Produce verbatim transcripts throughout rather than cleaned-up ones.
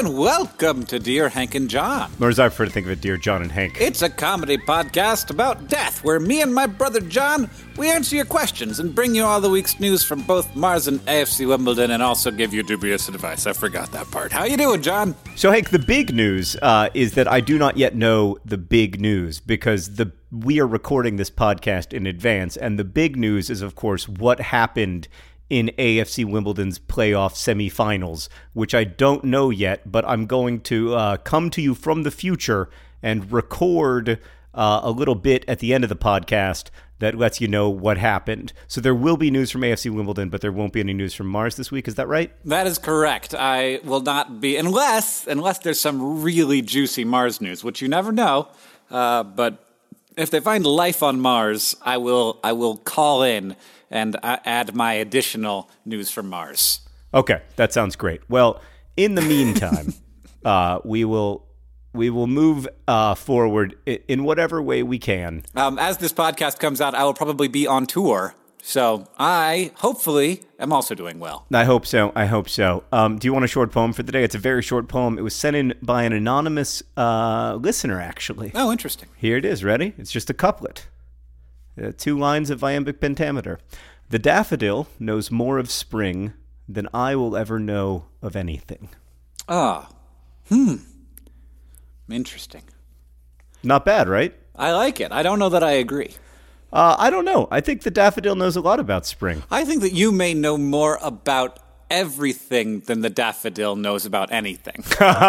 and welcome to Dear Hank and John. Or as I prefer to think of it, Dear John and Hank. It's a comedy podcast about death, where me and my brother John, we answer your questions and bring you all the week's news from both Mars and A F C Wimbledon, and also give you dubious advice. I forgot that part. How you doing, John? So, Hank, the big news uh, is that I do not yet know the big news, because the we are recording this podcast in advance, and the big news is, of course, what happened in A F C Wimbledon's playoff semifinals, which I don't know yet, but I'm going to uh, come to you from the future and record uh, a little bit at the end of the podcast that lets you know what happened. So there will be news from A F C Wimbledon, but there won't be any news from Mars this week. Is that right? That is correct. I will not be, unless unless there's some really juicy Mars news, which you never know. Uh, but if they find life on Mars, I will I will call in and add my additional news from Mars. Okay, that sounds great. Well, in the meantime, uh, we will we will move uh, forward in whatever way we can. Um, as this podcast comes out, I will probably be on tour, so I hopefully am also doing well. I hope so. I hope so. Um, do you want a short poem for the day? It's a very short poem. It was sent in by an anonymous uh, listener, actually. Oh, interesting. Here it is. Ready? It's just a couplet. Uh, two lines of iambic pentameter. The daffodil knows more of spring than I will ever know of anything. Ah, hmm. Interesting. Not bad, right? I like it. I don't know that I agree. Uh, I don't know. I think the daffodil knows a lot about spring. I think that you may know more about everything than the daffodil knows about anything.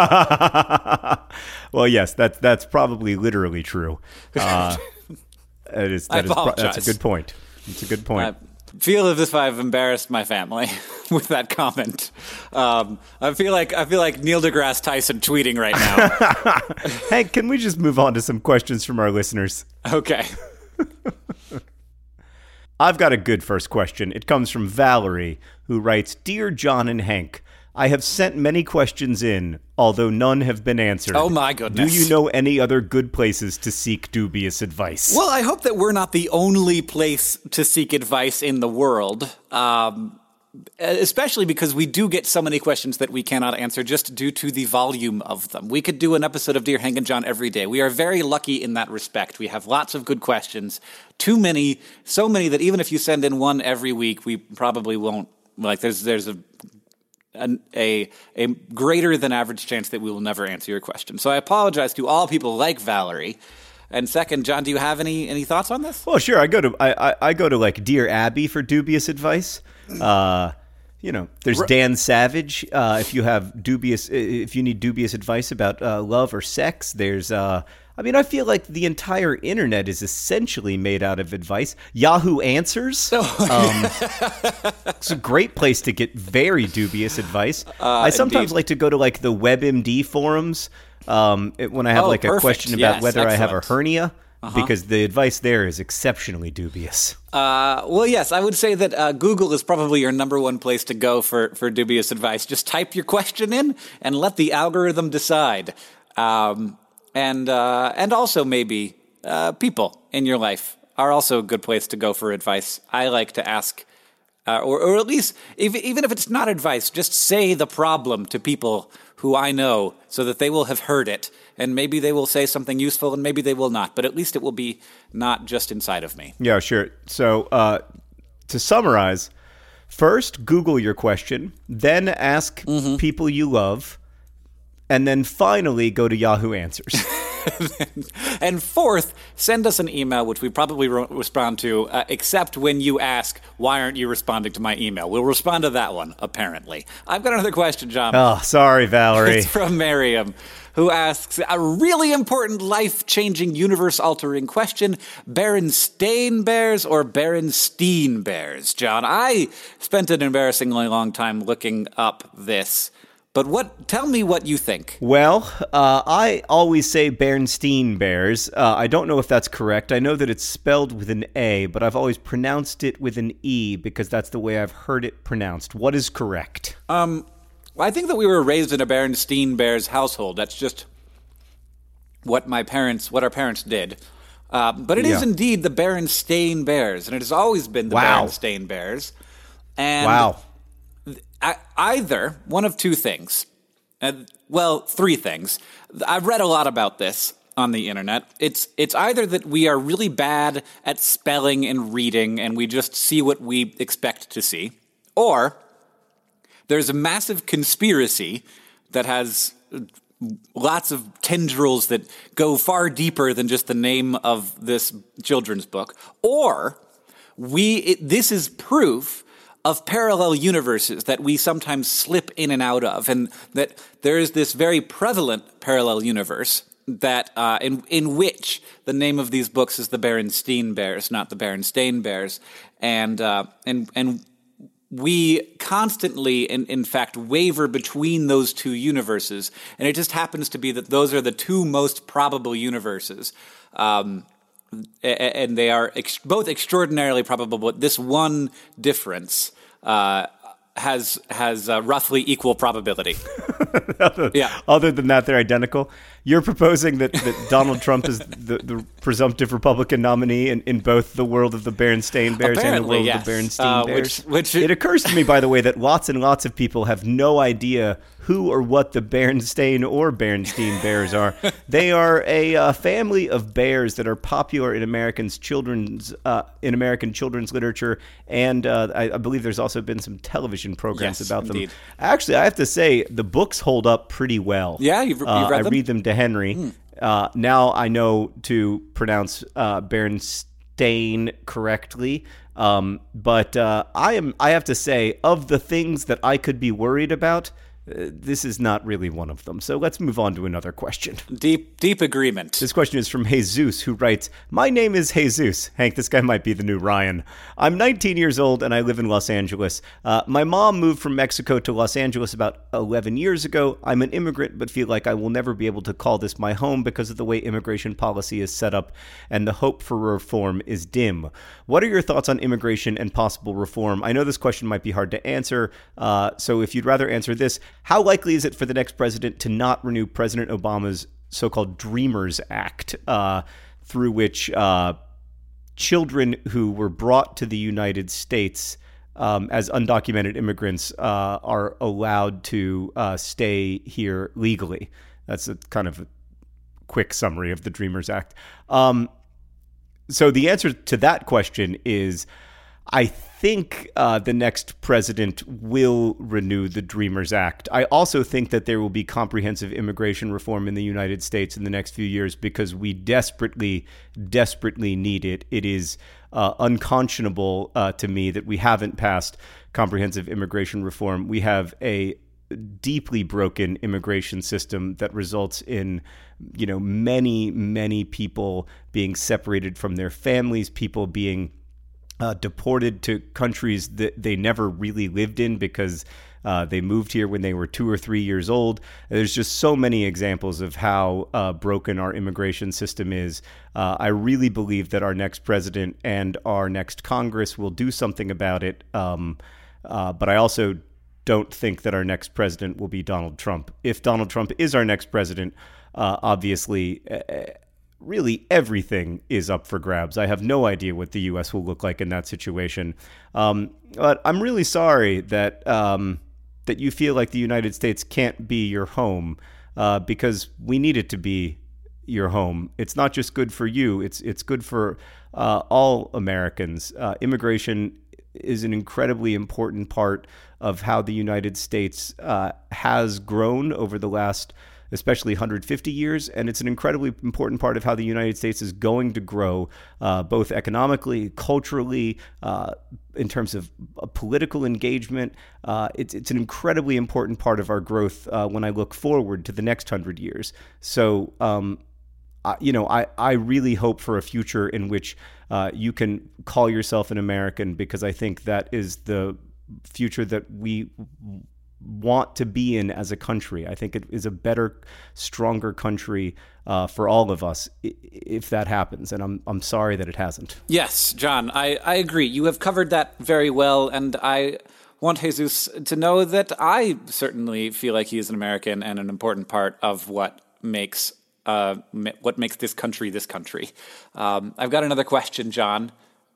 Well, yes, that's that's probably literally true. Uh, That is, that I is, apologize. That's a good point. It's a good point. I feel as if I've embarrassed my family with that comment. Um, I feel like I feel like Neil deGrasse Tyson tweeting right now. Hey, can we just move on to some questions from our listeners? Okay. I've got a good first question. It comes from Valerie, who writes, Dear John and Hank, I have sent many questions in, although none have been answered. Oh, my goodness. Do you know any other good places to seek dubious advice? Well, I hope that we're not the only place to seek advice in the world, um, especially because we do get so many questions that we cannot answer just due to the volume of them. We could do an episode of Dear Hank and John every day. We are very lucky in that respect. We have lots of good questions, too many, so many that even if you send in one every week, we probably won't. Like, there's there's a... An, a a greater than average chance that we will never answer your question. So I apologize to all people like Valerie. And second, John, do you have any any thoughts on this? Well, sure. I go to I I, I go to like Dear Abby for dubious advice. Uh, you know, there's Dan Savage. Uh, if you have dubious, if you need dubious advice about uh, love or sex, there's. Uh, I mean, I feel like the entire internet is essentially made out of advice. Yahoo Answers. Oh, um, it's a great place to get very dubious advice. Uh, I sometimes indeed. like to go to like the WebMD forums um, it- when I have Oh, like a perfect. question about Yes, whether I have a excellent. hernia, because the advice there is exceptionally dubious. Uh, well, yes, I would say that uh, Google is probably your number one place to go for, for dubious advice. Just type your question in and let the algorithm decide. Um, and uh, and also maybe uh, people in your life are also a good place to go for advice. I like to ask, uh, or, or at least, if, even if it's not advice, just say the problem to people who I know so that they will have heard it. And maybe they will say something useful and maybe they will not. But at least it will be not just inside of me. Yeah, sure. So uh, to summarize, first, Google your question, then ask Mm-hmm. people you love, and then finally go to Yahoo Answers. And fourth, send us an email, which we probably won't respond to, uh, except when you ask, why aren't you responding to my email? We'll respond to that one, apparently. I've got another question, John. Oh, sorry, Valerie. It's from Miriam, who asks a really important, life-changing, universe-altering question: Berenstain Bears or Berenstein Bears? John, I spent an embarrassingly long time looking up this. But what? Tell me what you think. Well, uh, I always say Bernstein Bears. Uh, I don't know if that's correct. I know that it's spelled with an A, but I've always pronounced it with an E because that's the way I've heard it pronounced. What is correct? Um, I think that we were raised in a Berenstein Bears household. That's just what my parents, what our parents did. Uh, but it is Yeah. indeed the Berenstain Bears, and it has always been the Wow. Berenstain Bears. And Wow. I, either one of two things. And, well, three things. I've read a lot about this on the internet. It's it's either that we are really bad at spelling and reading and we just see what we expect to see, or there's a massive conspiracy that has lots of tendrils that go far deeper than just the name of this children's book, or we it, this is proof of parallel universes that we sometimes slip in and out of, and that there is this very prevalent parallel universe that uh, in in which the name of these books is the Berenstein Bears, not the Berenstain Bears, and uh, and and we constantly, in, in fact, waver between those two universes, and it just happens to be that those are the two most probable universes. Um, and they are ex- both extraordinarily probable, but this one difference uh, has has uh, roughly equal probability. other, yeah. Other than that, they're identical. You're proposing that, that Donald Trump is the, the presumptive Republican nominee in, in both the world of the Berenstain Bears Apparently, and the world yes. of the Berenstein uh, Bears. Which, which it occurs to me, by the way, that lots and lots of people have no idea who or what the Berenstain or Berenstein Bears are. They are a uh, family of bears that are popular in Americans children's uh, in American children's literature, and uh, I, I believe there's also been some television programs yes, about indeed. them. Actually, I have to say the books hold up pretty well. Yeah, you've, you've uh, read I them? read them to Henry. Mm. Uh, now I know to pronounce uh, Berenstain correctly. Um, but uh, I am. I have to say, of the things that I could be worried about, Uh, this is not really one of them. So let's move on to another question. Deep, deep agreement. This question is from Jesus, who writes, "My name is Jesus." Hank, this guy might be the new Ryan. "I'm nineteen years old and I live in Los Angeles. Uh, my mom moved from Mexico to Los Angeles about eleven years ago. I'm an immigrant, but feel like I will never be able to call this my home because of the way immigration policy is set up, and the hope for reform is dim. What are your thoughts on immigration and possible reform?" I know this question might be hard to answer, uh, so if you'd rather answer this, how likely is it for the next president to not renew President Obama's so-called Dreamers Act, uh, through which uh, children who were brought to the United States um, as undocumented immigrants uh, are allowed to uh, stay here legally? That's a kind of a quick summary of the Dreamers Act. Um, so the answer to that question is, I think uh, the next president will renew the Dreamers Act. I also think that there will be comprehensive immigration reform in the United States in the next few years because we desperately, desperately need it. It is uh, unconscionable uh, to me that we haven't passed comprehensive immigration reform. We have a deeply broken immigration system that results in, you know, many, many people being separated from their families, people being Uh, deported to countries that they never really lived in because uh, they moved here when they were two or three years old. There's just so many examples of how uh, broken our immigration system is. Uh, I really believe that our next president and our next Congress will do something about it. Um, uh, but I also don't think that our next president will be Donald Trump. If Donald Trump is our next president, uh, obviously Uh, really everything is up for grabs. I have no idea what the U S will look like in that situation. Um, but I'm really sorry that um, that you feel like the United States can't be your home uh, because we need it to be your home. It's not just good for you. It's it's good for uh, all Americans. Uh, immigration is an incredibly important part of how the United States uh, has grown over the last especially one hundred fifty years, and it's an incredibly important part of how the United States is going to grow, uh, both economically, culturally, uh, in terms of political engagement. Uh, it's it's an incredibly important part of our growth uh, when I look forward to the next hundred years. So, um, I, you know, I, I really hope for a future in which uh, you can call yourself an American, because I think that is the future that we want to be in as a country. I think it is a better, stronger country uh, for all of us if that happens. And I'm I'm sorry that it hasn't. Yes, John, I, I agree. You have covered that very well. And I want Jesus to know that I certainly feel like he is an American and an important part of what makes uh, what makes this country this country. Um, I've got another question, John.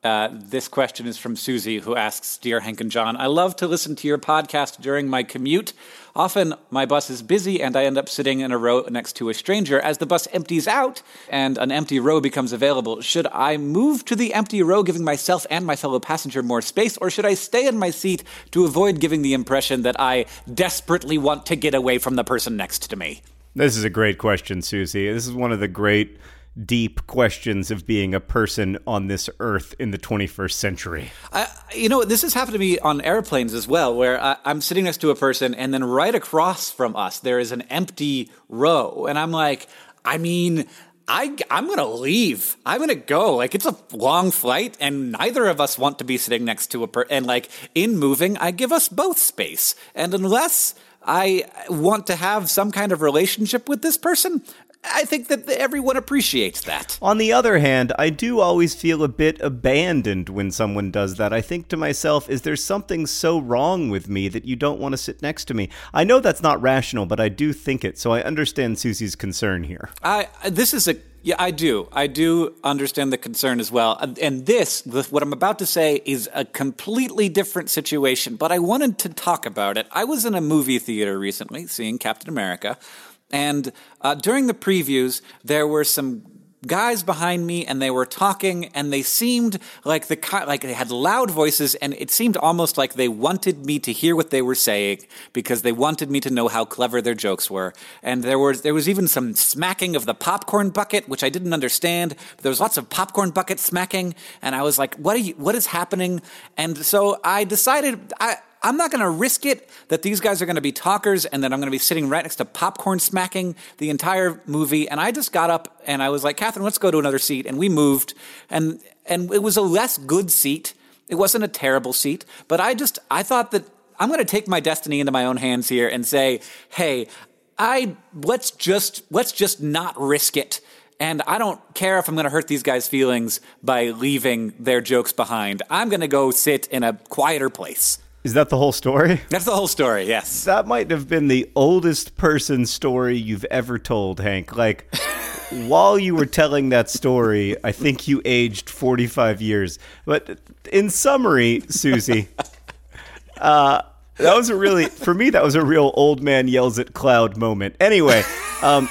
Uh, this question is from Susie, who asks, Dear Hank and John, I love to listen to your podcast during my commute. Often my bus is busy and I end up sitting in a row next to a stranger. As the bus empties out and an empty row becomes available, should I move to the empty row, giving myself and my fellow passenger more space, or should I stay in my seat to avoid giving the impression that I desperately want to get away from the person next to me? This is a great question, Susie. This is one of the great deep questions of being a person on this earth in the twenty-first century. I, you know, this has happened to me on airplanes as well, where I, I'm sitting next to a person and then right across from us, there is an empty row. And I'm like, I mean, I, I'm going to leave. I'm going to go. Like, it's a long flight and neither of us want to be sitting next to a person. And like in moving, I give us both space. And unless I want to have some kind of relationship with this person, I think that everyone appreciates that. On the other hand, I do always feel a bit abandoned when someone does that. I think to myself, is there something so wrong with me that you don't want to sit next to me? I know that's not rational, but I do think it, so I understand Susie's concern here. I this is a yeah, I do. I do understand the concern as well. And this, what I'm about to say, is a completely different situation, but I wanted to talk about it. I was in a movie theater recently, seeing Captain America. And uh, during the previews, there were some guys behind me, and they were talking, and they seemed like the like they had loud voices, and it seemed almost like they wanted me to hear what they were saying because they wanted me to know how clever their jokes were. And there was there was even some smacking of the popcorn bucket, which I didn't understand. But there was lots of popcorn bucket smacking, and I was like, "What are you? What is happening?" And so I decided I. I'm not going to risk it that these guys are going to be talkers and that I'm going to be sitting right next to popcorn smacking the entire movie. And I just got up and I was like, Catherine, let's go to another seat. And we moved. And and it was a less good seat. It wasn't a terrible seat. But I just, I thought that I'm going to take my destiny into my own hands here and say, hey, I let's just let's just not risk it. And I don't care if I'm going to hurt these guys' feelings by leaving their jokes behind. I'm going to go sit in a quieter place. Is that the whole story? That's the whole story, yes. That might have been the oldest person story you've ever told, Hank. Like, while you were telling that story, I think you aged forty-five years. But in summary, Susie, uh, that was a really, for me, that was a real old man yells at cloud moment. Anyway, um,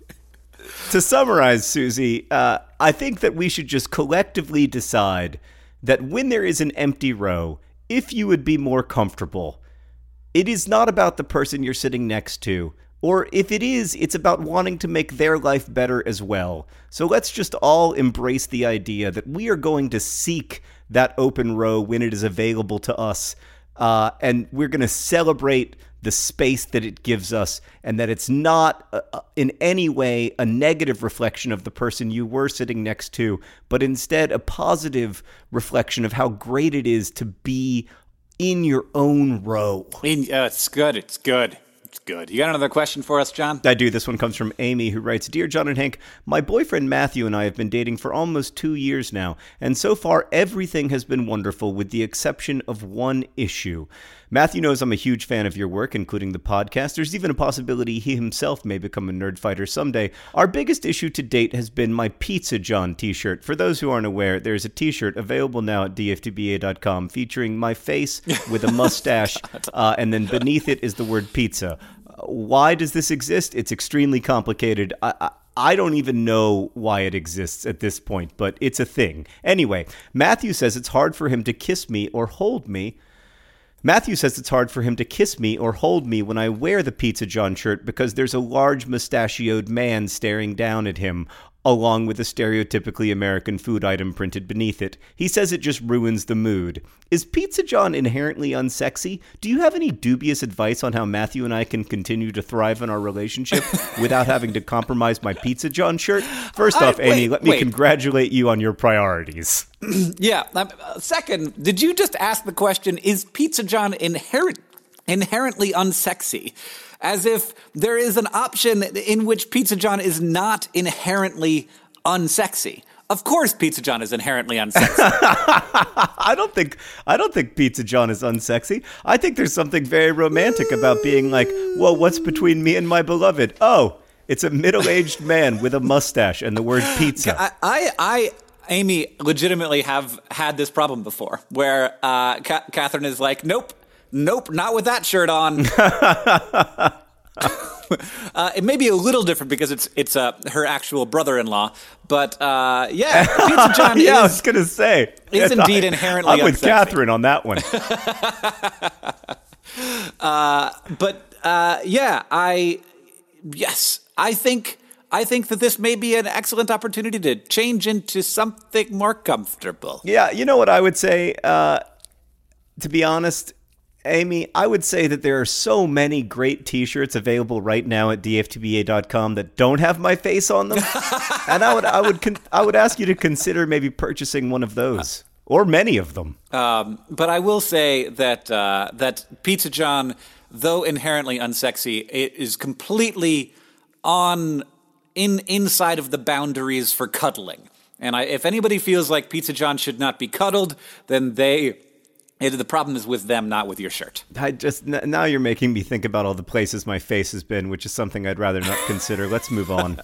to summarize, Susie, uh, I think that we should just collectively decide that when there is an empty row, if you would be more comfortable, it is not about the person you're sitting next to. Or if it is, it's about wanting to make their life better as well. So let's just all embrace the idea that we are going to seek that open row when it is available to us. Uh, and we're going to celebrate the space that it gives us, and that it's not uh, in any way a negative reflection of the person you were sitting next to, but instead a positive reflection of how great it is to be in your own row. In, uh, it's good. It's good. It's good. You got another question for us, John? I do. This one comes from Amy, who writes, Dear John and Hank, my boyfriend Matthew and I have been dating for almost two years now, and so far everything has been wonderful with the exception of one issue. Matthew knows I'm a huge fan of your work, including the podcast. There's even a possibility he himself may become a nerd fighter someday. Our biggest issue to date has been my Pizza John t-shirt. For those who aren't aware, there's a t-shirt available now at D F T B A dot com featuring my face with a mustache, uh, and then beneath it is the word pizza. Why does this exist? It's extremely complicated. I, I I don't even know why it exists at this point, but it's a thing. Anyway, Matthew says it's hard for him to kiss me or hold me. Matthew says it's hard for him to kiss me or hold me when I wear the Pizza John shirt because there's a large mustachioed man staring down at him, along with a stereotypically American food item printed beneath it. He says it just ruins the mood. Is Pizza John inherently unsexy? Do you have any dubious advice on how Matthew and I can continue to thrive in our relationship without having to compromise my Pizza John shirt? First off, I, Amy, wait, let me wait. congratulate you on your priorities. yeah. Um, second, did you just ask the question, is Pizza John inherent, inherently unsexy? As if there is an option in which Pizza John is not inherently unsexy. Of course Pizza John is inherently unsexy. I don't think I don't think Pizza John is unsexy. I think there's something very romantic about being like, well, what's between me and my beloved? Oh, it's a middle-aged man with a mustache and the word pizza. I, I, I Amy legitimately have had this problem before, where uh, Ca- Catherine is like, "Nope, nope, not with that shirt on." Uh, it may be a little different because it's it's uh, her actual brother-in-law, but uh, yeah, Pizza John yeah, is, I was gonna say is indeed inherently. I'm with unsexy. Catherine on that one. uh, but uh, yeah, I yes, I think I think that this may be an excellent opportunity to change into something more comfortable. Yeah, you know what I would say. Uh, to be honest, Amy, I would say that there are so many great T-shirts available right now at d f t b a dot com that don't have my face on them, and I would, I would, con- I would ask you to consider maybe purchasing one of those or many of them. Um, but I will say that uh, that Pizza John, though inherently unsexy, it is completely on in inside of the boundaries for cuddling. And I, if anybody feels like Pizza John should not be cuddled, then they. It, the problem is with them, not with your shirt. I just now you're making me think about all the places my face has been, which is something I'd rather not consider. Let's move on.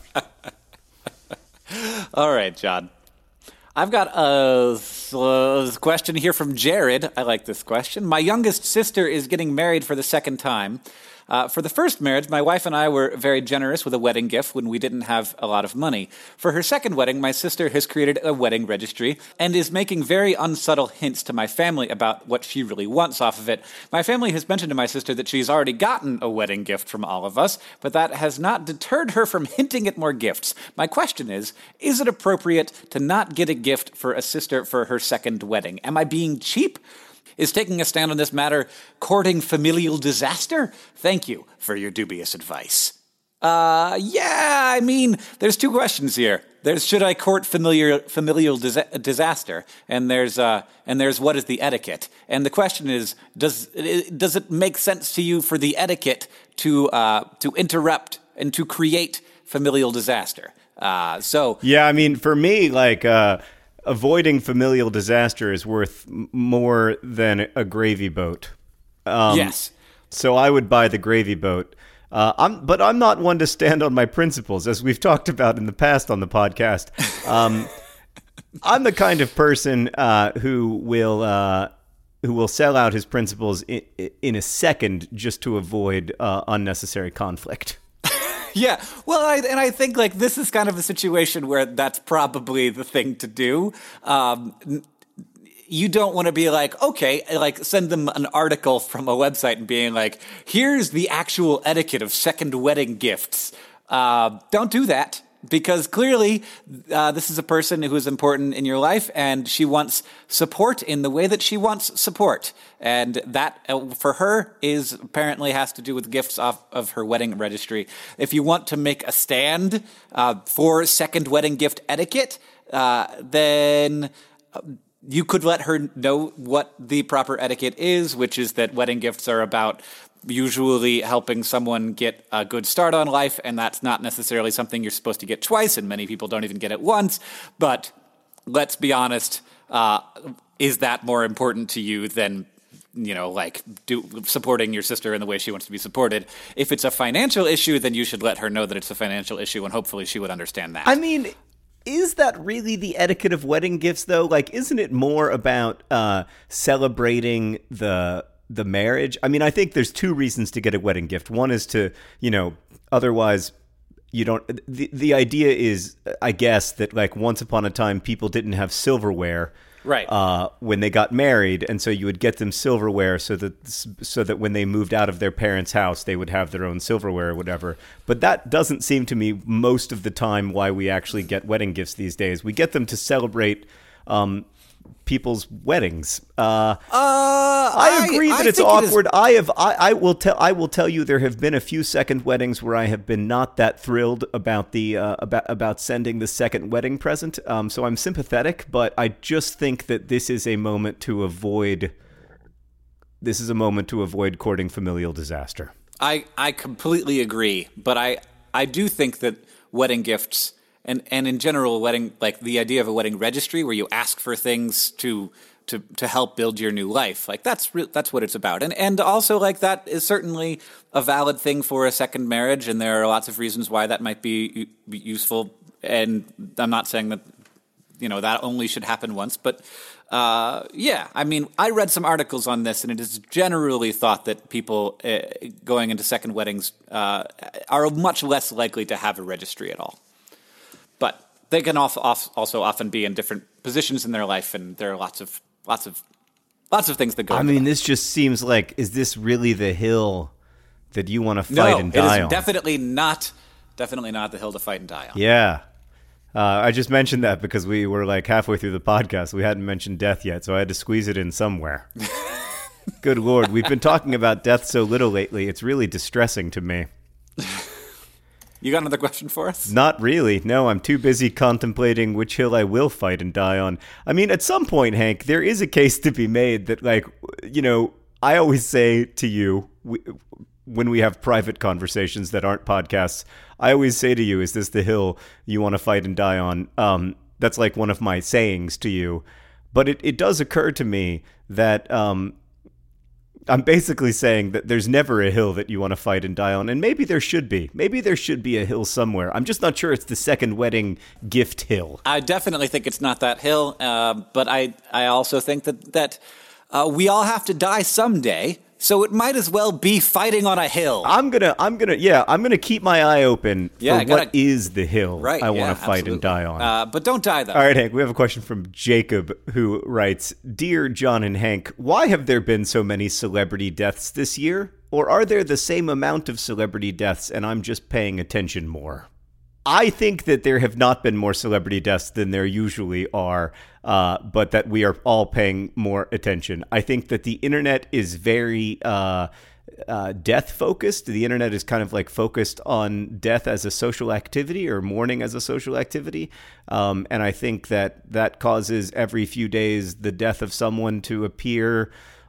All right, John. I've got a, a question here from Jared. I like this question. My youngest sister is getting married for the second time. Uh, for the first marriage, my wife and I were very generous with a wedding gift when we didn't have a lot of money. For her second wedding, my sister has created a wedding registry and is making very unsubtle hints to my family about what she really wants off of it. My family has mentioned to my sister that she's already gotten a wedding gift from all of us, but that has not deterred her from hinting at more gifts. My question is, is it appropriate to not get a gift for a sister for her second wedding? Am I being cheap? Is taking a stand on this matter courting familial disaster? Thank you for your dubious advice. Uh, yeah, I mean, there's two questions here. There's should I court familiar, familial dis- disaster, and there's uh, and there's what is the etiquette? And the question is, does does it make sense to you for the etiquette to uh, to interrupt and to create familial disaster? Uh, so yeah, I mean, for me, like. Uh Avoiding familial disaster is worth m- more than a gravy boat. Um, yes. So I would buy the gravy boat. Uh, I'm, but I'm not one to stand on my principles, as we've talked about in the past on the podcast. Um, I'm the kind of person uh, who will uh, who will sell out his principles in, in a second just to avoid uh, unnecessary conflict. Yeah, well, I, and I think like this is kind of a situation where that's probably the thing to do. Um, you don't want to be like, okay, like send them an article from a website and being like, here's the actual etiquette of second wedding gifts. Uh, don't do that. Because clearly, uh, this is a person who is important in your life, and she wants support in the way that she wants support. And that, uh, for her, is apparently has to do with gifts off of her wedding registry. If you want to make a stand uh, for second wedding gift etiquette, uh, then you could let her know what the proper etiquette is, which is that wedding gifts are about usually helping someone get a good start on life, and that's not necessarily something you're supposed to get twice, and many people don't even get it once. But let's be honest, uh, is that more important to you than, you know, like do, supporting your sister in the way she wants to be supported? If it's a financial issue, then you should let her know that it's a financial issue, and hopefully she would understand that. I mean, is that really the etiquette of wedding gifts, though? Like, isn't it more about uh, celebrating the the marriage? I mean, I think there's two reasons to get a wedding gift. One is to, you know, otherwise you don't, the, the idea is, I guess, that like once upon a time, people didn't have silverware right. uh, when they got married. And so you would get them silverware so that, so that when they moved out of their parents' house, they would have their own silverware or whatever. But that doesn't seem to me most of the time why we actually get wedding gifts these days. We get them to celebrate, um, people's weddings. Uh, uh, I agree I, that I it's awkward. It I have. I, I will tell. I will tell you. There have been a few second weddings where I have been not that thrilled about the uh, about about sending the second wedding present. Um, so I'm sympathetic, but I just think that this is a moment to avoid. This is a moment to avoid courting familial disaster. I I completely agree, but I I do think that wedding gifts. And and in general, wedding, like the idea of a wedding registry where you ask for things to to to help build your new life, like that's re- that's what it's about. And and also like that is certainly a valid thing for a second marriage, and there are lots of reasons why that might be, be useful. And I'm not saying that you know, that only should happen once. But uh, yeah, I mean, I read some articles on this, and it is generally thought that people uh, going into second weddings uh, are much less likely to have a registry at all. But they can also often be in different positions in their life, and there are lots of lots of lots of things that go. I into mean, that. This just seems like, is this really the hill that you want to fight no, and die on? it is definitely not. Definitely not the hill to fight and die on. Yeah. Uh, I just mentioned that because we were like halfway through the podcast. We hadn't mentioned death yet, so I had to squeeze it in somewhere. Good Lord. We've been talking about death so little lately. It's really distressing to me. You got another question for us? Not really. No, I'm too busy contemplating which hill I will fight and die on. I mean, at some point, Hank, there is a case to be made that, like, you know, I always say to you, we, when we have private conversations that aren't podcasts, I always say to you, is this the hill you want to fight and die on? Um, that's like one of my sayings to you. But it, it does occur to me that um, I'm basically saying that there's never a hill that you want to fight and die on. And maybe there should be. Maybe there should be a hill somewhere. I'm just not sure it's the second wedding gift hill. I definitely think it's not that hill. Uh, but I, I also think that, that uh, we all have to die someday. So it might as well be fighting on a hill. I'm gonna, I'm gonna, yeah, I'm gonna keep my eye open for yeah, gotta, what is the hill right, I yeah, want to fight absolutely. and die on. Uh, but don't die, though. All right, Hank, we have a question from Jacob, who writes, Dear John and Hank, why have there been so many celebrity deaths this year? Or are there the same amount of celebrity deaths and I'm just paying attention more? I think that there have not been more celebrity deaths than there usually are, uh, but that we are all paying more attention. I think that the internet is very uh, uh, death-focused. The internet is kind of like focused on death as a social activity or mourning as a social activity. Um, and I think that that causes every few days the death of someone to appear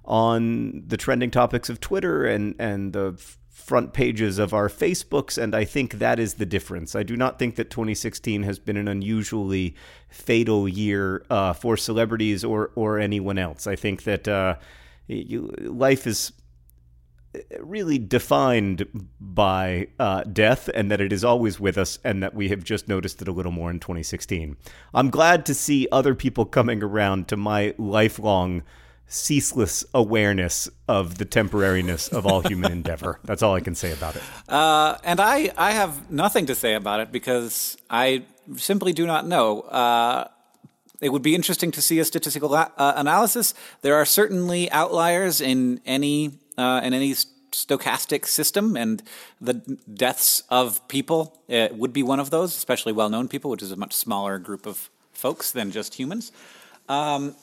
on the trending topics of Twitter and, and the front pages of our Facebooks, and I think that is the difference. I do not think that twenty sixteen has been an unusually fatal year uh, for celebrities or or anyone else. I think that uh, you, life is really defined by uh, death, and that it is always with us, and that we have just noticed it a little more in twenty sixteen. I'm glad to see other people coming around to my lifelong ceaseless awareness of the temporariness of all human endeavor. That's all I can say about it. Uh, and I, I have nothing to say about it because I simply do not know. Uh, it would be interesting to see a statistical uh, analysis. There are certainly outliers in any uh, in any stochastic system, and the deaths of people uh, would be one of those, especially well-known people, which is a much smaller group of folks than just humans. Um,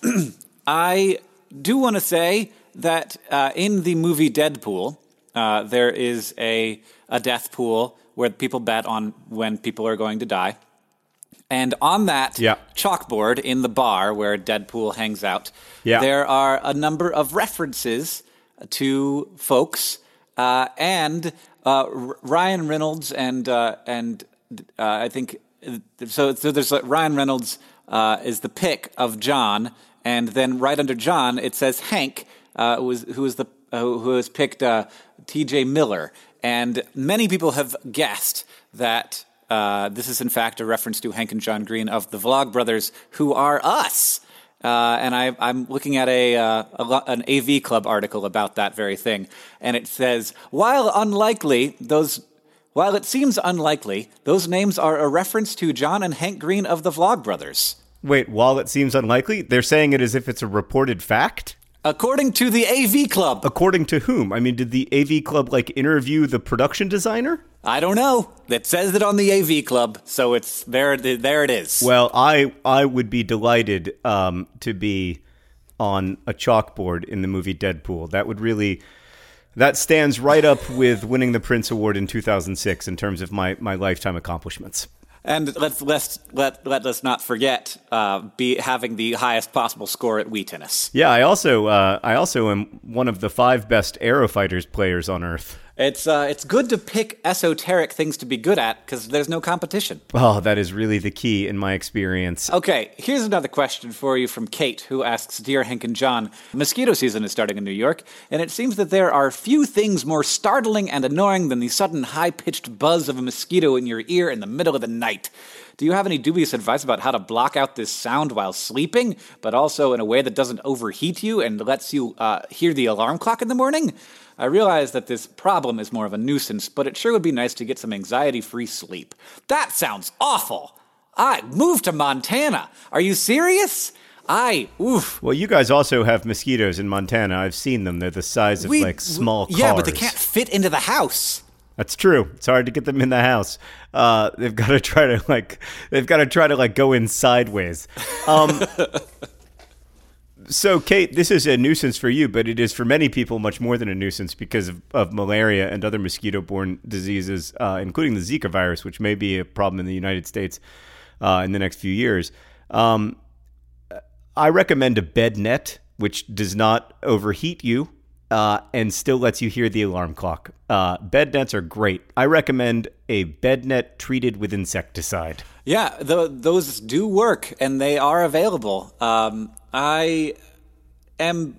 I do want to say that uh, in the movie Deadpool, uh, there is a, a death pool where people bet on when people are going to die. And on that yeah. chalkboard in the bar where Deadpool hangs out, yeah. there are a number of references to folks. Uh, and uh, Ryan Reynolds and, uh, and uh, I think, so, so there's uh, Ryan Reynolds uh, is the pick of John. And then right under John, it says Hank, uh, who, was, who, was the, uh, who has picked uh, T J Miller. And many people have guessed that uh, this is, in fact, a reference to Hank and John Green of the Vlogbrothers, who are us. Uh, and I, I'm looking at a, uh, a an A V Club article about that very thing. And it says, while unlikely, those... While it seems unlikely, those names are a reference to John and Hank Green of the Vlogbrothers. Wait, while it seems unlikely, they're saying it as if it's a reported fact? According to the A V Club. According to whom? I mean, did the A V Club, like, interview the production designer? I don't know. It says it on the A V Club, so it's there. There it is. Well, I I would be delighted um, to be on a chalkboard in the movie Deadpool. That would really... That stands right up with winning the Prince Award in two thousand six in terms of my, my lifetime accomplishments. And let's let's let let us not forget uh, be having the highest possible score at Wii Tennis. Yeah, I also uh, I also am one of the five best Aerofighters players on Earth. It's uh, it's good to pick esoteric things to be good at because there's no competition. Oh, that is really the key in my experience. Okay, here's another question for you from Kate, who asks, Dear Hank and John, mosquito season is starting in New York, and it seems that there are few things more startling and annoying than the sudden high-pitched buzz of a mosquito in your ear in the middle of the night. Do you have any dubious advice about how to block out this sound while sleeping, but also in a way that doesn't overheat you and lets you uh, hear the alarm clock in the morning? I realize that this problem is more of a nuisance, but it sure would be nice to get some anxiety-free sleep. That sounds awful. I moved to Montana. Are you serious? I, oof. Well, you guys also have mosquitoes in Montana. I've seen them. They're the size of, we, like, small we, cars. Yeah, but they can't fit into the house. That's true. It's hard to get them in the house. Uh, they've got to try to, like, they've got to try to, like, go in sideways. Um, so, Kate, this is a nuisance for you, but it is for many people much more than a nuisance because of, of malaria and other mosquito-borne diseases, uh, including the Zika virus, which may be a problem in the United States uh, in the next few years. Um I recommend a bed net, which does not overheat you uh, and still lets you hear the alarm clock. Uh, bed nets are great. I recommend a bed net treated with insecticide. Yeah, the, those do work, and they are available. Um, I am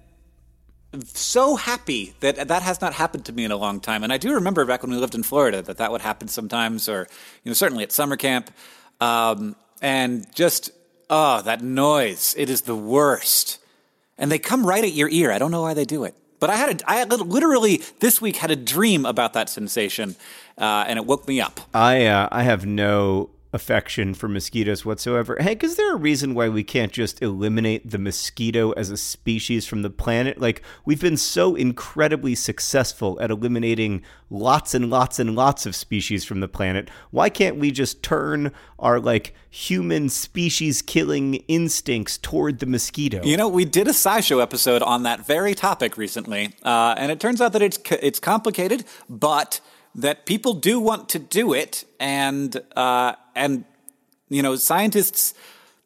so happy that that has not happened to me in a long time. And I do remember back when we lived in Florida that that would happen sometimes, or you know, certainly at summer camp. Um, and just... Oh, that noise. It is the worst. And they come right at your ear. I don't know why they do it. But I had a, I had literally this week had a dream about that sensation, uh, and it woke me up. I uh, I have no affection for mosquitoes whatsoever. Hank, is there a reason why we can't just eliminate the mosquito as a species from the planet? Like, we've been so incredibly successful at eliminating lots and lots and lots of species from the planet. Why can't we just turn our, like, human species-killing instincts toward the mosquito? You know, we did a SciShow episode on that very topic recently, uh, and it turns out that it's it's complicated, but that people do want to do it, and uh, and you know, scientists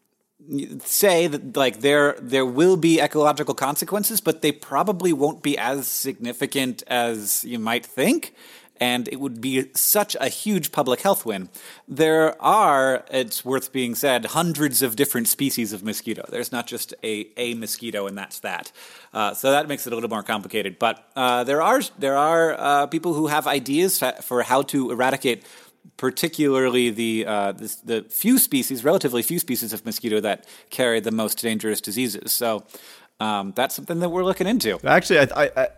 say that like there there will be ecological consequences, but they probably won't be as significant as you might think. And it would be such a huge public health win. There are, it's worth being said, hundreds of different species of mosquito. There's not just a, a mosquito, and that's that. Uh, so that makes it a little more complicated. But uh, there are there are uh, people who have ideas for how to eradicate particularly the, uh, the the few species, relatively few species of mosquito that carry the most dangerous diseases. So um, that's something that we're looking into. Actually, I I,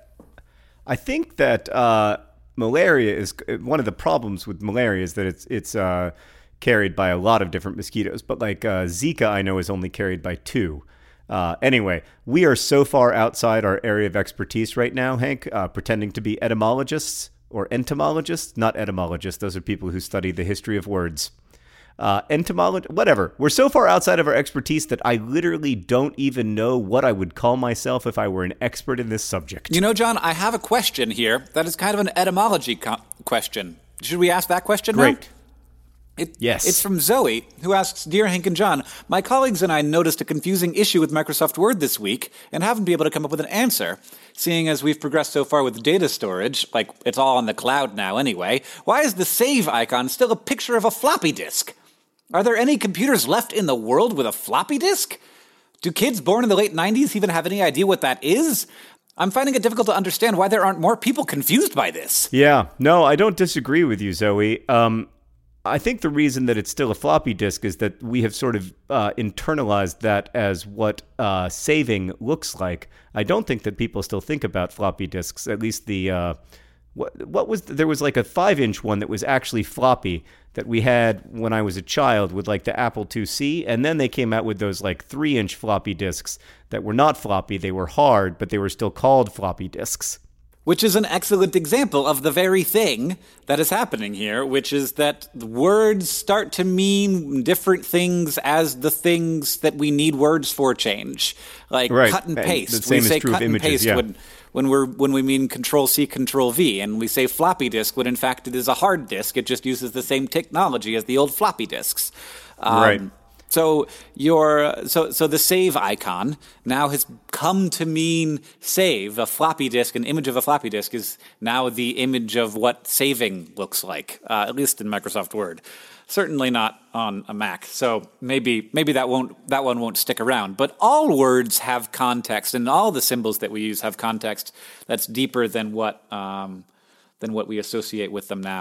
I think that... Uh malaria is one of the problems with malaria is that it's it's uh, carried by a lot of different mosquitoes. But like uh, Zika, I know is only carried by two. Uh, anyway, we are so far outside our area of expertise right now, Hank, uh, pretending to be etymologists or entomologists, not etymologists. Those are people who study the history of words. Uh, entomology, whatever. We're so far outside of our expertise that I literally don't even know what I would call myself if I were an expert in this subject. You know, John, I have a question here that is kind of an etymology co- question. Should we ask that question now? Great. It, yes. It's from Zoe, who asks, Dear Hank and John, my colleagues and I noticed a confusing issue with Microsoft Word this week and haven't been able to come up with an answer. Seeing as we've progressed so far with data storage, like it's all on the cloud now anyway, why is the save icon still a picture of a floppy disk? Are there any computers left in the world with a floppy disk? Do kids born in the late nineties even have any idea what that is? I'm finding it difficult to understand why there aren't more people confused by this. Yeah, no, I don't disagree with you, Zoe. Um, I think the reason that it's still a floppy disk is that we have sort of uh, internalized that as what uh, saving looks like. I don't think that people still think about floppy disks, at least the... Uh, What what was there was like a five inch one that was actually floppy that we had when I was a child with like the Apple two C, and then they came out with those like three inch floppy disks that were not floppy. They were hard, but they were still called floppy disks. Which is an excellent example of the very thing that is happening here, which is that words start to mean different things as the things that we need words for change. Like right. cut and paste. And the same we say is true cut of images, and paste yeah. when, when we're when we mean control C, control V, and we say floppy disk when in fact it is a hard disk. It just uses the same technology as the old floppy disks. Um, right. So your so so the save icon now has come to mean save. A floppy disk, an image of a floppy disk, is now the image of what saving looks like, uh, at least in Microsoft Word. Certainly not on a Mac. So maybe maybe that won't that one won't stick around. But all words have context, and all the symbols that we use have context that's deeper than what um, than what we associate with them now.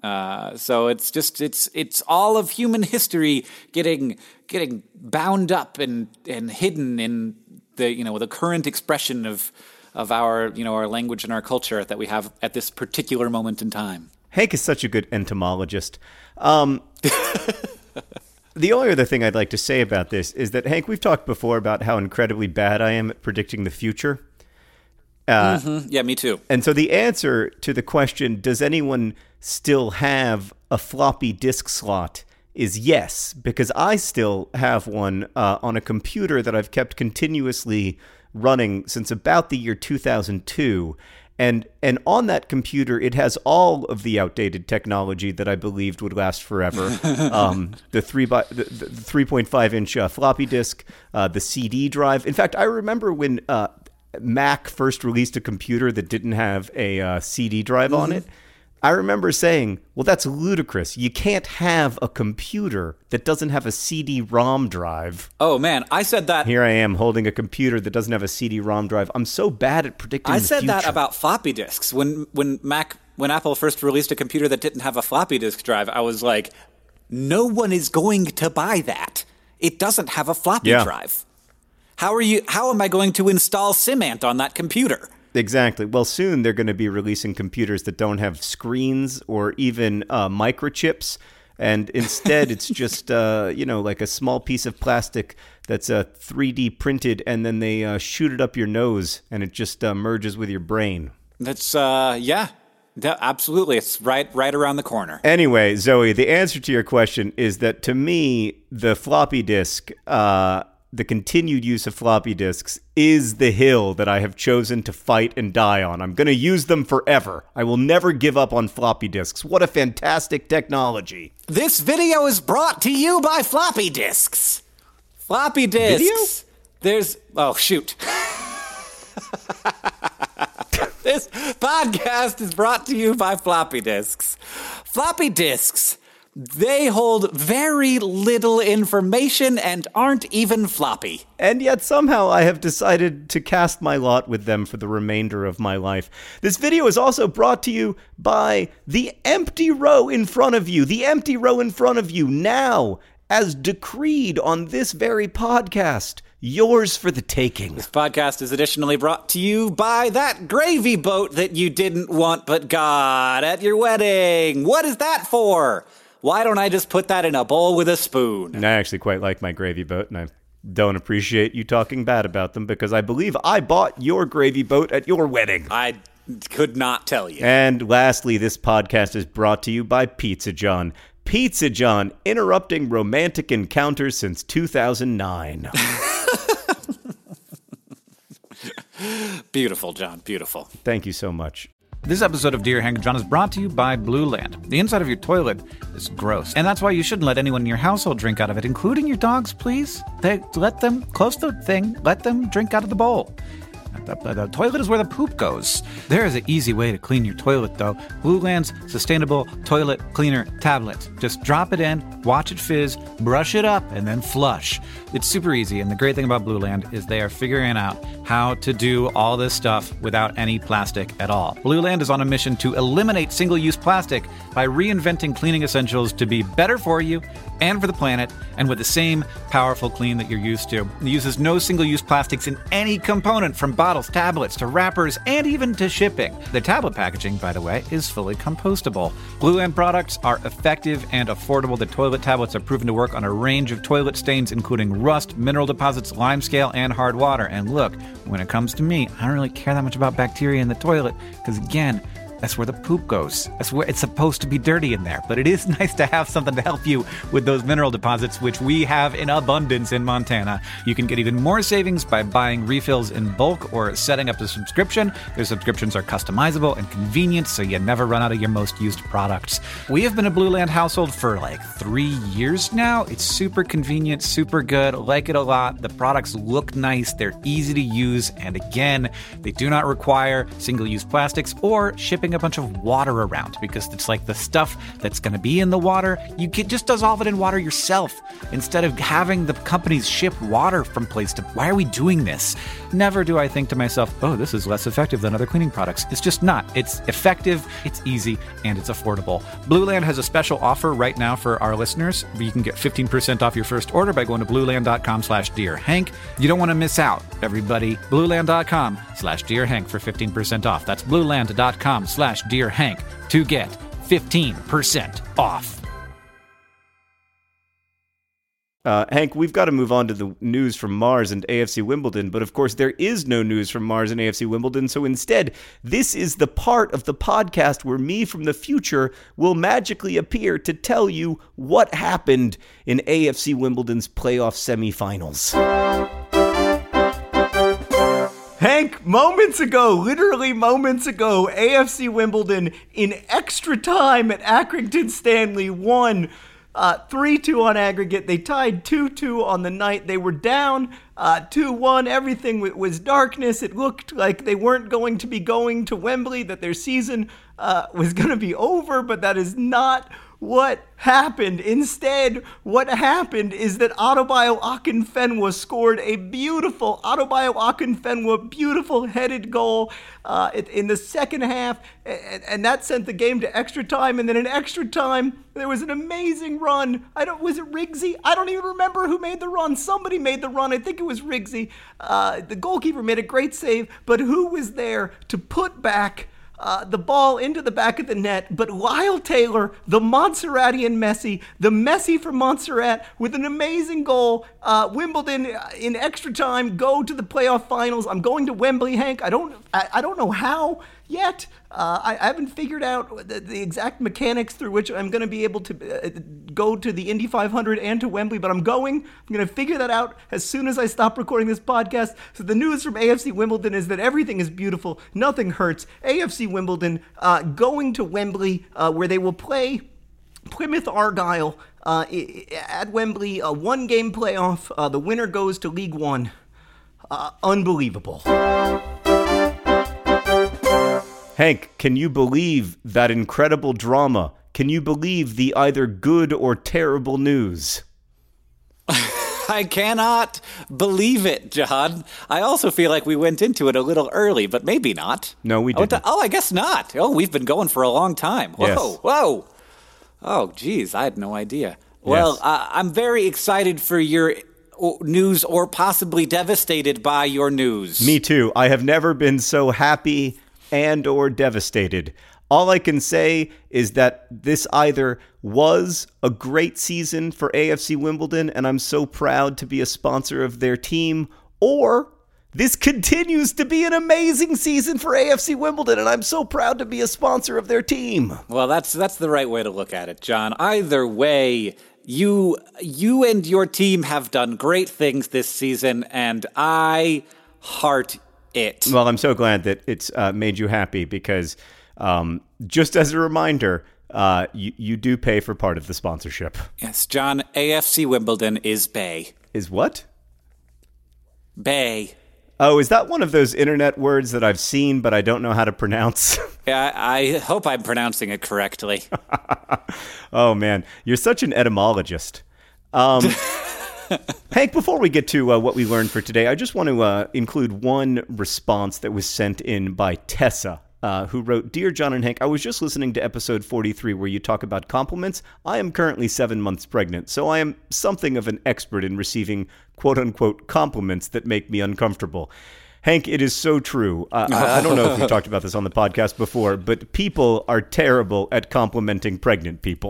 Uh, so it's just it's it's all of human history getting getting bound up and and hidden in the you know the current expression of of our you know our language and our culture that we have at this particular moment in time. Hank is such a good entomologist. Um, the only other thing I'd like to say about this is that, Hank, we've talked before about how incredibly bad I am at predicting the future. Uh, mm-hmm. Yeah, me too. And so the answer to the question, does anyone still have a floppy disk slot, is yes, because I still have one uh, on a computer that I've kept continuously running since about the year two thousand two. And and on that computer, it has all of the outdated technology that I believed would last forever. um, the three by the, the three point five inch uh, floppy disk, uh, the C D drive. In fact, I remember when uh, Mac first released a computer that didn't have a uh, C D drive mm-hmm. on it. I remember saying, well, that's ludicrous. You can't have a computer that doesn't have a C D ROM drive. Oh, man, I said that. Here I am holding a computer that doesn't have a C D ROM drive. I'm so bad at predicting I the said future. that about floppy disks. When when Mac when Apple first released a computer that didn't have a floppy disk drive, I was like, no one is going to buy that. It doesn't have a floppy yeah. drive. How are you how am I going to install Cimant on that computer? Exactly. Well, soon they're going to be releasing computers that don't have screens or even uh, microchips. And instead, it's just, uh, you know, like a small piece of plastic that's uh, three D printed, and then they uh, shoot it up your nose, and it just uh, merges with your brain. That's, uh, yeah, that, absolutely. It's right, right around the corner. Anyway, Zoe, the answer to your question is that, to me, the floppy disk... Uh, the continued use of floppy disks is the hill that I have chosen to fight and die on. I'm going to use them forever. I will never give up on floppy disks. What a fantastic technology. This video is brought to you by floppy disks. Floppy disks. Video? There's... Oh, shoot. This podcast is brought to you by floppy disks. Floppy disks... They hold very little information and aren't even floppy. And yet somehow I have decided to cast my lot with them for the remainder of my life. This video is also brought to you by the empty row in front of you. The empty row in front of you now, as decreed on this very podcast. Yours for the taking. This podcast is additionally brought to you by that gravy boat that you didn't want but got at your wedding. What is that for? Why don't I just put that in a bowl with a spoon? And I actually quite like my gravy boat, and I don't appreciate you talking bad about them because I believe I bought your gravy boat at your wedding. I could not tell you. And lastly, this podcast is brought to you by Pizza John. Pizza John, interrupting romantic encounters since two thousand nine. Beautiful, John, beautiful. Thank you so much. This episode of Dear Hank and John is brought to you by Blue Land. The inside of your toilet is gross, and that's why you shouldn't let anyone in your household drink out of it, including your dogs, please. They let them close the thing, let them drink out of the bowl. The, the, the toilet is where the poop goes. There is an easy way to clean your toilet, though. Blue Land's Sustainable Toilet Cleaner Tablet. Just drop it in, watch it fizz, brush it up, and then flush. It's super easy, and the great thing about Blue Land is they are figuring out how to do all this stuff without any plastic at all. Blue Land is on a mission to eliminate single-use plastic by reinventing cleaning essentials to be better for you and for the planet, and with the same powerful clean that you're used to. It uses no single-use plastics in any component, from bottles, tablets, to wrappers, and even to shipping. The tablet packaging, by the way, is fully compostable. Blue Land products are effective and affordable. The toilet tablets are proven to work on a range of toilet stains, including rust, mineral deposits, lime scale, and hard water. And look, when it comes to me, I don't really care that much about bacteria in the toilet, because again, that's where the poop goes. That's where it's supposed to be dirty in there. But it is nice to have something to help you with those mineral deposits, which we have in abundance in Montana. You can get even more savings by buying refills in bulk or setting up a subscription. Their subscriptions are customizable and convenient, so you never run out of your most used products. We have been a Blue Land household for like three years now. It's super convenient, super good. Like it a lot. The products look nice. They're easy to use. And again, they do not require single-use plastics or shipping dumping a bunch of water around because it's like the stuff that's going to be in the water, you can just dissolve it in water yourself instead of having the companies ship water from place to... Why are we doing this? Never do I think to myself, oh, this is less effective than other cleaning products. It's just not. It's effective, it's easy, and it's affordable. Blueland has a special offer right now for our listeners. You can get fifteen percent off your first order by going to blueland.com slash Dear Hank. You don't want to miss out, everybody. Blueland.com slash Dear Hank for fifteen percent off. That's blueland.com slash Dear Hank to get fifteen percent off. Uh, Hank, we've got to move on to the news from Mars and A F C Wimbledon, but of course there is no news from Mars and A F C Wimbledon, so instead, this is the part of the podcast where me from the future will magically appear to tell you what happened in A F C Wimbledon's playoff semifinals. Hank, moments ago, literally moments ago, A F C Wimbledon in extra time at Accrington Stanley won Uh, three two on aggregate. They tied two two on the night. They were down uh, two one. Everything w- was darkness. It looked like they weren't going to be going to Wembley, that their season uh, was going to be over, but that is not what happened. Instead, what happened is that Adebayo Akinfenwa scored a beautiful, Adebayo Akinfenwa, beautiful headed goal uh, in the second half, and, and that sent the game to extra time. And then in extra time, there was an amazing run. I don't, was it Riggsy? I don't even remember who made the run. Somebody made the run. I think it was Riggsy. Uh, the goalkeeper made a great save, but who was there to put back Uh, the ball into the back of the net, but Lyle Taylor, the Montserratian Messi, the Messi from Montserrat, with an amazing goal. Uh, Wimbledon in extra time go to the playoff finals. I'm going to Wembley, Hank. I don't, I, I don't know how yet. Uh, I, I haven't figured out the, the exact mechanics through which I'm going to be able to uh, go to the Indy five hundred and to Wembley, but I'm going. I'm going to figure that out as soon as I stop recording this podcast. So the news from A F C Wimbledon is that everything is beautiful. Nothing hurts. A F C Wimbledon uh, going to Wembley, uh, where they will play Plymouth Argyle uh, at Wembley, a one-game playoff. Uh, the winner goes to League One. Uh, unbelievable. Hank, can you believe that incredible drama? Can you believe the either good or terrible news? I cannot believe it, John. I also feel like we went into it a little early, but maybe not. No, we didn't. Oh, oh I guess not. Oh, we've been going for a long time. Whoa, yes. whoa. Oh, geez, I had no idea. Well, yes. uh, I'm very excited for your news, or possibly devastated by your news. Me too. I have never been so happy and or devastated. All I can say is that this either was a great season for A F C Wimbledon, and I'm so proud to be a sponsor of their team, or this continues to be an amazing season for A F C Wimbledon, and I'm so proud to be a sponsor of their team. Well, that's that's the right way to look at it, John. Either way, you you and your team have done great things this season, and I heart it. Well, I'm so glad that it's uh, made you happy, because um, just as a reminder, uh, you, you do pay for part of the sponsorship. Yes, John, A F C Wimbledon is Bay. Is what? Bay. Oh, is that one of those internet words that I've seen but I don't know how to pronounce? Yeah, I hope I'm pronouncing it correctly. Oh, man. You're such an etymologist. Um, Hank, before we get to uh, what we learned for today, I just want to uh, include one response that was sent in by Tessa, uh, who wrote, "Dear John and Hank, I was just listening to episode forty-three where you talk about compliments. I am currently seven months pregnant, so I am something of an expert in receiving quote-unquote compliments that make me uncomfortable." Hank, it is so true. Uh, I, I don't know if we've talked about this on the podcast before, but people are terrible at complimenting pregnant people.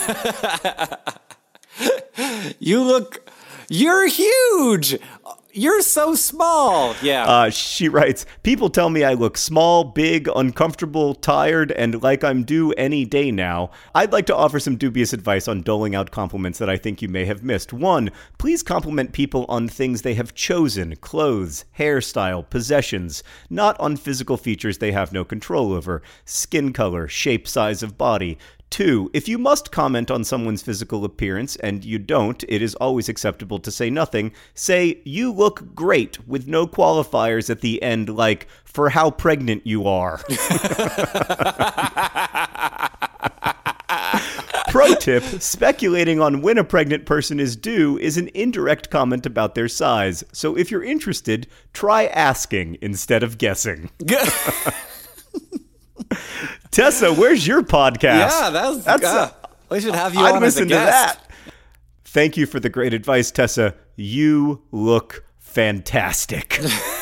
You look... You're huge! You're so small! Yeah. Uh, she writes, "People tell me I look small, big, uncomfortable, tired, and like I'm due any day now. I'd like to offer some dubious advice on doling out compliments that I think you may have missed. One, please compliment people on things they have chosen, clothes, hairstyle, possessions, not on physical features they have no control over, skin color, shape, size of body. Two, if you must comment on someone's physical appearance and you don't, it is always acceptable to say nothing. Say, you look great, with no qualifiers at the end, like, for how pregnant you are. Pro tip, speculating on when a pregnant person is due is an indirect comment about their size. So if you're interested, try asking instead of guessing. Tessa, where's your podcast? Yeah, that was, That's, uh, we should have you I'd on as a listen to guest. that. Thank you for the great advice, Tessa. You look fantastic.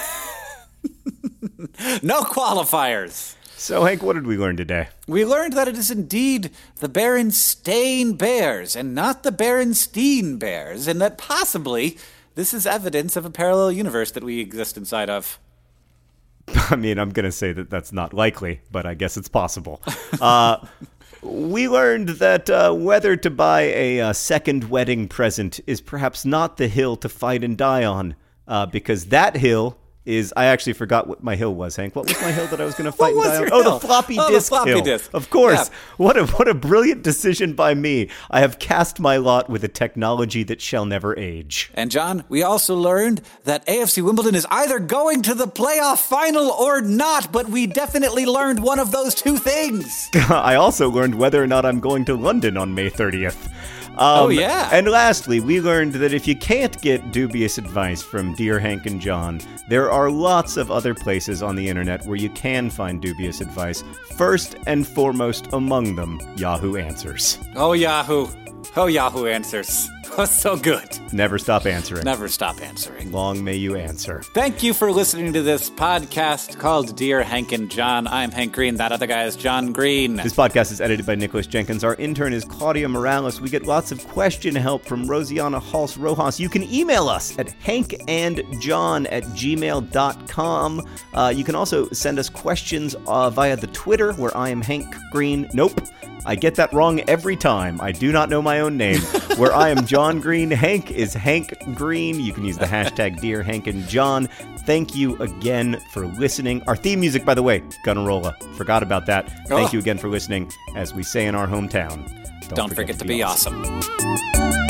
No qualifiers. So, Hank, what did we learn today? We learned that it is indeed the Berenstain Bears and not the Berenstein Bears, and that possibly this is evidence of a parallel universe that we exist inside of. I mean, I'm going to say that that's not likely, but I guess it's possible. Uh, we learned that uh, whether to buy a uh, second wedding present is perhaps not the hill to fight and die on, uh, because that hill is... I actually forgot what my hill was, Hank. What was my hill that I was going to fight and die on? Hill? Oh, the floppy oh, disk the floppy hill. Disk. Of course. Yeah. What a what a brilliant decision by me. I have cast my lot with a technology that shall never age. And John, we also learned that A F C Wimbledon is either going to the playoff final or not, but we definitely learned one of those two things. I also learned whether or not I'm going to London on May thirtieth. Um, oh, yeah. And lastly, we learned that if you can't get dubious advice from Dear Hank and John, there are lots of other places on the internet where you can find dubious advice. First and foremost among them, Yahoo Answers. Oh, Yahoo. Oh, Yahoo Answers. Oh, so good. Never stop answering. Never stop answering. Long may you answer. Thank you for listening to this podcast called Dear Hank and John. I'm Hank Green. That other guy is John Green. This podcast is edited by Nicholas Jenkins. Our intern is Claudia Morales. We get lots of question help from Rosiana Hals Rojas. You can email us at hankandjohn at gmail dot com. Uh, you can also send us questions uh, via the Twitter, where I am Hank Green. Nope. I get that wrong every time. I do not know my own name. Where I am John Green, Hank is Hank Green. You can use the hashtag Dear Hank and John. Thank you again for listening. Our theme music, by the way, Gunnarolla. Forgot about that. Thank oh. you again for listening. As we say in our hometown, don't, don't forget, forget to be, be awesome. awesome.